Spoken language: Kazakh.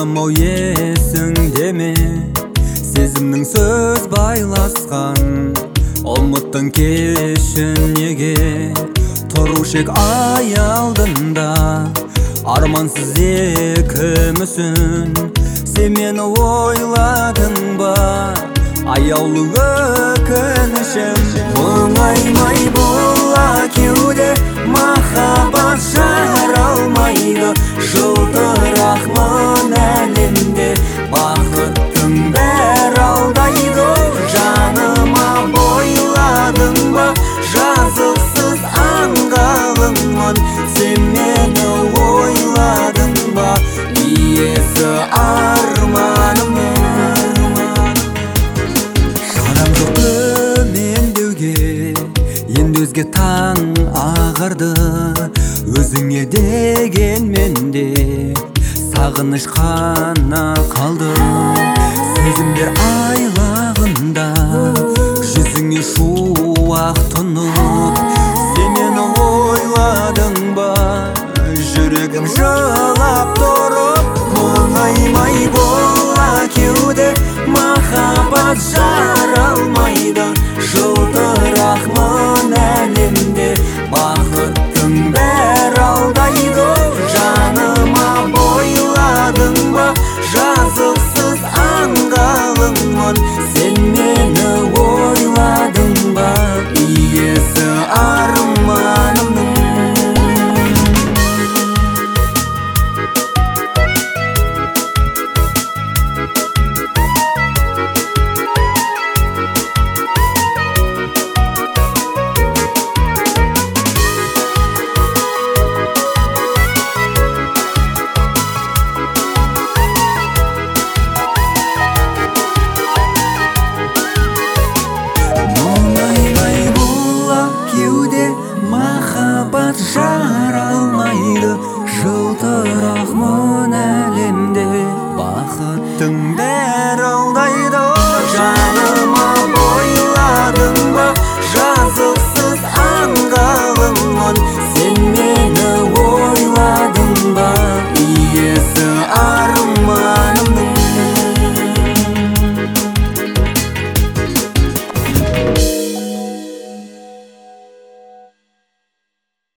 Анам-ау, есіңде ме, сезімнің сөз байласқан ұмыттың кешін неге тұрушы ек ай алдында армансыз екімізсің. Сен мені ойладың ба аяулы өкінішім. Мұңаймай бола кеуде махаббат жаралмайды. Жылтырақ мұн әлемде бақыттың бәрі алдайды. Жаныма бойладың ба жазықсыз аңғалыңмын. Сен мені ойладың ба иесі арманымның. Шарам жоқ төмендеуге, енді өзге таң ағарды. Өзіңе деген менде сағыныш қана қалды. Сезімдер айлағында жүзіңе шуақ тұнып. Сен мені ойладың ба жүрегім жылап тұрып. Мұңаймай бола кеуде махаббат жаралмайды. Жылтырақ мұн әлемде бақыттың бәрі алдайды. Жаныма бойладың ба жазықсыз аңғалыңмын. Сен мені ойладың ба иесі